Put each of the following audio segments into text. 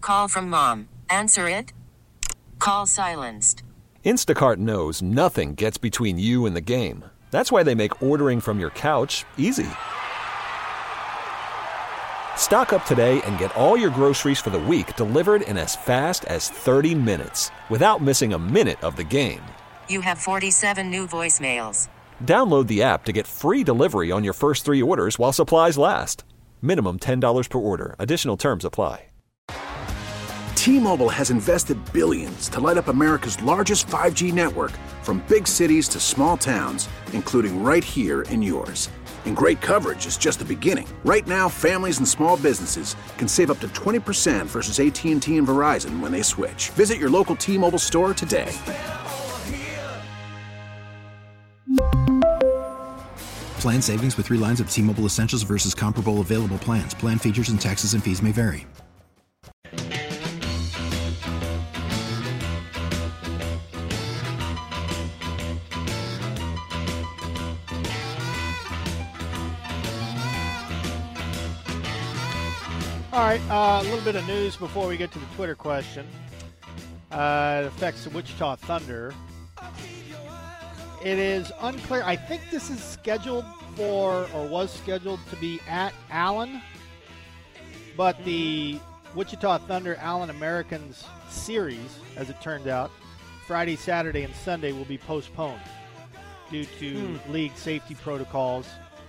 Call from mom. Answer it. Call silenced. Instacart knows nothing gets between you and the game. That's why they make ordering from your couch easy. Stock up today and get all your groceries for the week delivered in as fast as 30 minutes without missing a minute of the game. You have 47 new voicemails. Download the app to get free delivery on your first 3 orders while supplies last. Minimum $10 per order. Additional terms apply. T-Mobile has invested billions to light up America's largest 5G network, from big cities to small towns, including right here in yours. And great coverage is just the beginning. Right now, families and small businesses can save up to 20% versus AT&T and Verizon when they switch. Visit your local T-Mobile store today. Plan savings with 3 lines of T-Mobile Essentials versus comparable available plans. Plan features and taxes and fees may vary. All right, a little bit of news before we get to the Twitter question. It affects the Wichita Thunder. It is unclear. I think this is scheduled for, or was scheduled to be at Allen, but the Wichita Thunder Allen Americans series, as it turned out, Friday, Saturday, and Sunday will be postponed due to league safety protocols.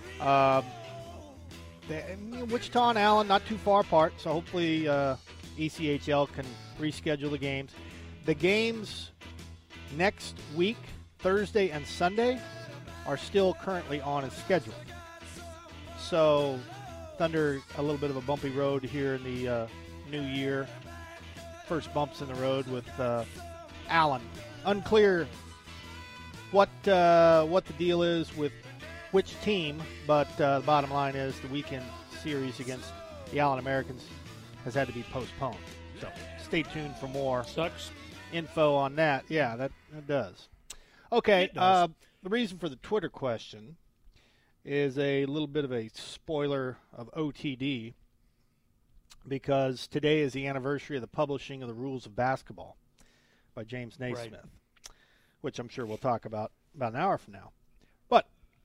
Wichita and Allen not too far apart, so hopefully ECHL can reschedule the games. The games next week, Thursday and Sunday, are still currently on as scheduled. So Thunder, a little bit of a bumpy road here in the new year. First bumps in the road with Allen. Unclear what the deal is with which team, but the bottom line is the weekend series against the Allen Americans has had to be postponed. So stay tuned for more info on that. Yeah, that does. Okay, It does. the reason for the Twitter question is a little bit of a spoiler of OTD, because today is the anniversary of the publishing of the Rules of Basketball by James Naismith, which I'm sure we'll talk about an hour from now. But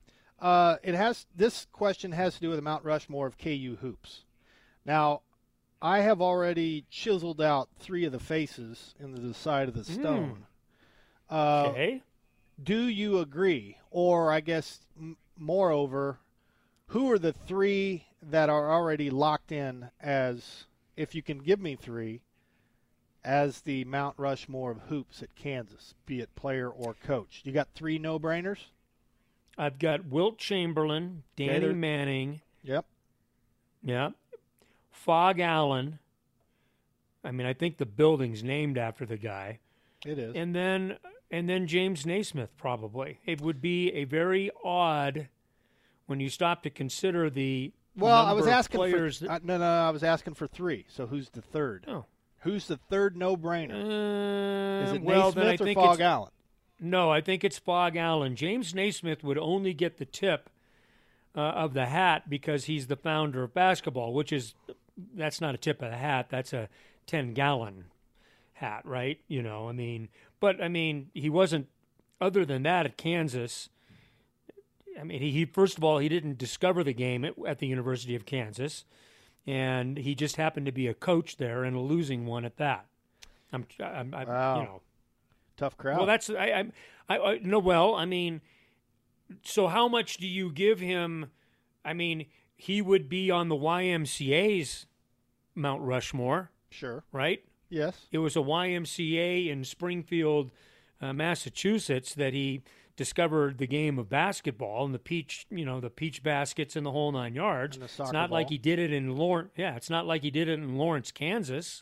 this question has to do with the Mount Rushmore of KU hoops. Now, I have already chiseled out 3 of the faces into the side of the stone. Okay. Do you agree? Or I guess, moreover, who are the 3 that are already locked in as, if you can give me 3, as the Mount Rushmore of hoops at Kansas, be it player or coach? You got 3 no-brainers? I've got Wilt Chamberlain, Danny Okay, Manning. Yep. Yeah. Fog Allen. I mean, I think the building's named after the guy. It is. And then James Naismith, probably. It would be a very odd, when you stop to consider the Well, I number was of asking players for I was asking for 3. So who's the third? Oh. Who's the third no-brainer? Is it well, then I Naismith or think Fog Allen? No, I think it's Fog Allen. James Naismith would only get the tip of the hat because he's the founder of basketball, that's not a tip of the hat. That's a 10-gallon hat, right? But he wasn't, other than that, at Kansas. He first of all, he didn't discover the game at the University of Kansas, and he just happened to be a coach there, and a losing one at that. Wow. Tough crowd. Well, that's no. Well, so how much do you give him? He would be on the YMCA's Mount Rushmore. Sure. Right? Yes. It was a YMCA in Springfield, Massachusetts, that he discovered the game of basketball and the peach baskets and the whole 9 yards. And the soccer it's not ball. like he did it in Lawrence. Yeah, it's not like he did it in Lawrence, Kansas.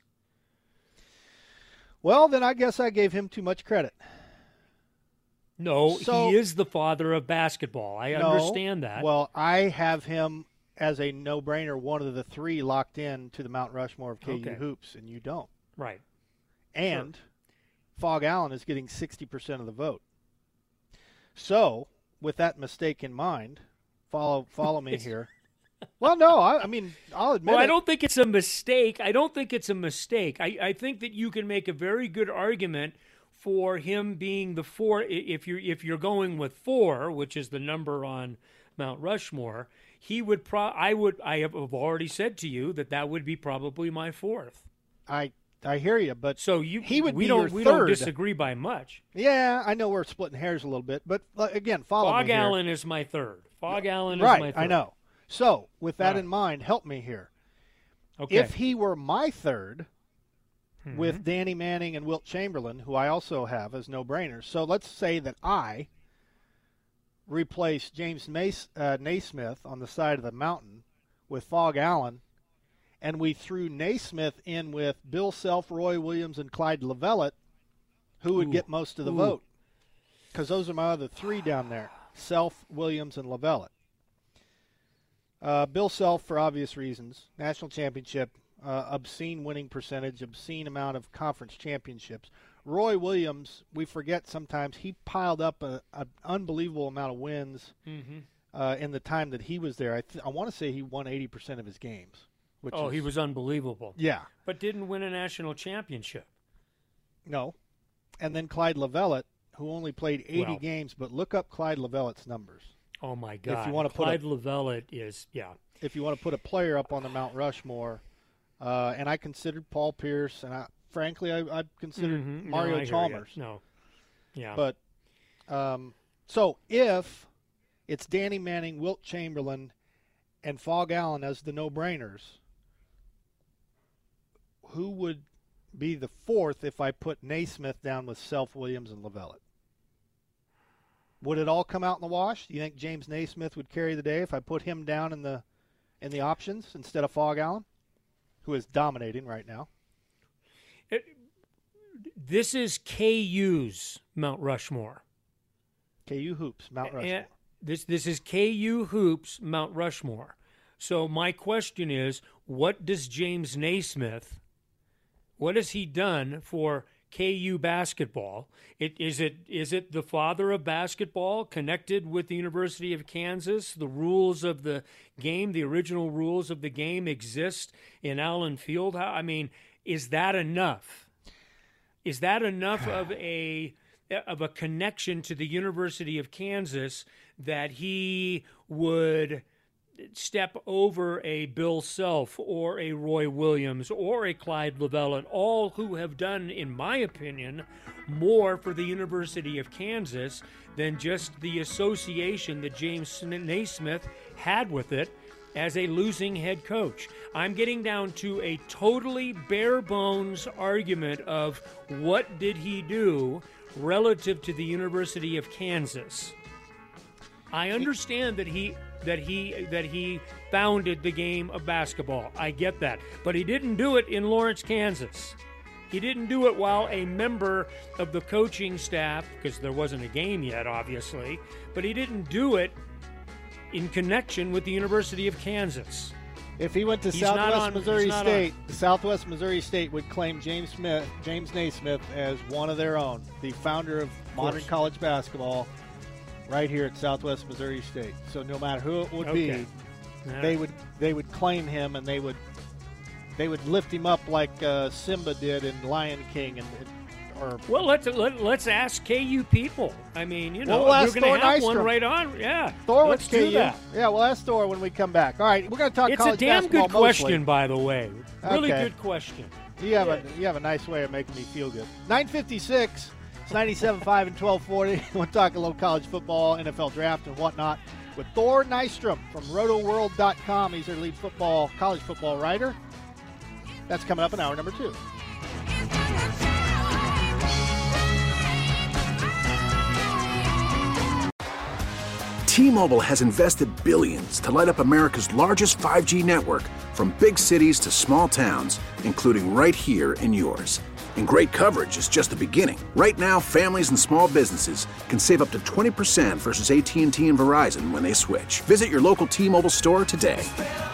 Well, then I guess I gave him too much credit. No, So- he is the father of basketball. I understand that. Well, I have him as a no-brainer, one of the 3 locked in to the Mount Rushmore of KU Okay. hoops, and you don't. Right. And Fog Allen is getting 60% of the vote. So, with that mistake in mind, follow me here. Well, no, I mean, I'll admit Well, it. I don't think it's a mistake. I think that you can make a very good argument for him being the 4. If you're going with 4, which is the number on Mount Rushmore, he would. I have already said to you that would be probably my 4th. I hear you, but So we don't disagree by much. Yeah, I know we're splitting hairs a little bit, but again, follow me Fog here. Allen is my 3rd. Fog Allen is right, my 3rd. I know. So, with that Right. in mind, help me here. Okay. If he were my 3rd, with Danny Manning and Wilt Chamberlain, who I also have as no-brainers, so let's say that I replace James Naismith on the side of the mountain with Fog Allen, and we threw Naismith in with Bill Self, Roy Williams, and Clyde Lovellette, who would get most of the vote? Because those are my other 3 down there, Self, Williams, and Lovellette. Bill Self, for obvious reasons, national championship, obscene winning percentage, obscene amount of conference championships. Roy Williams, we forget sometimes, he piled up an unbelievable amount of wins in the time that he was there. I want to say he won 80% of his games. He was unbelievable. Yeah. But didn't win a national championship. No. And then Clyde Lovellette, who only played 80 games, but look up Clyde Lovellette's numbers. Oh, my God. If you want to Clyde Lovellette is, If you want to put a player up on the Mount Rushmore, and I considered Paul Pierce, and frankly, I considered Mario Chalmers. No. Yeah. But, so if it's Danny Manning, Wilt Chamberlain, and Fog Allen as the no-brainers, who would be the 4th if I put Naismith down with Self, Williams, and Lovellette? Would it all come out in the wash? Do you think James Naismith would carry the day if I put him down in the options instead of Fog Allen, who is dominating right now? This is KU's Mount Rushmore. KU Hoops, Mount Rushmore. This is KU Hoops, Mount Rushmore. So my question is, what does James Naismith, what has he done for KU basketball? Is it the father of basketball connected with the University of Kansas? The rules of the game, the original rules of the game exist in Allen Field. I mean, is that enough? Is that enough of a connection to the University of Kansas that he would step over a Bill Self or a Roy Williams or a Clyde Lovellette, all who have done, in my opinion, more for the University of Kansas than just the association that James Naismith had with it as a losing head coach? I'm getting down to a totally bare bones argument of what did he do relative to the University of Kansas. I understand that he founded the game of basketball. I get that. But he didn't do it in Lawrence, Kansas. He didn't do it while a member of the coaching staff, because there wasn't a game yet, obviously, but he didn't do it in connection with the University of Kansas. If he went to Southwest Missouri State, Southwest Missouri State would claim James Naismith as one of their own, the founder of modern college basketball, right here at Southwest Missouri State. So no matter who it would be, they would claim him, and they would lift him up like Simba did in Lion King. Well, let's ask KU people. I mean, we're going to have one right on. Yeah, Thor, let's do that. Yeah, we'll ask Thor when we come back. All right, we're going to talk college basketball. It's a damn good question, mostly. by the way. Really good question. You have a nice way of making me feel good. 9:56. It's 97.5 and 1240. We'll talk a little college football, NFL draft, and whatnot with Thor Nystrom from RotoWorld.com. He's our lead college football writer. That's coming up in hour number 2. T-Mobile has invested billions to light up America's largest 5G network, from big cities to small towns, including right here in yours. And great coverage is just the beginning. Right now, families and small businesses can save up to 20% versus AT&T and Verizon when they switch. Visit your local T-Mobile store today.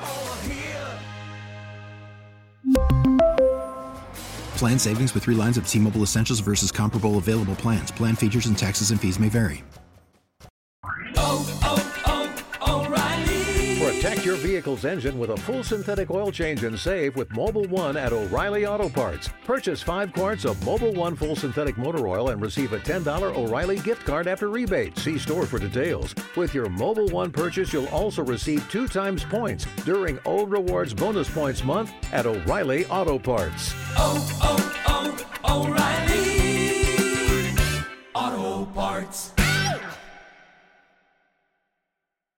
Plan savings with 3 lines of T-Mobile Essentials versus comparable available plans. Plan features and taxes and fees may vary. O'Reilly. Protect your vehicle vehicle's engine with a full synthetic oil change and save with Mobil 1 at O'Reilly Auto Parts. Purchase 5 quarts of Mobil 1 full synthetic motor oil and receive a $10 O'Reilly gift card after rebate. See store for details. With your Mobil 1 purchase, you'll also receive 2 times points during Old Rewards Bonus Points Month at O'Reilly Auto Parts. O'Reilly Auto Parts.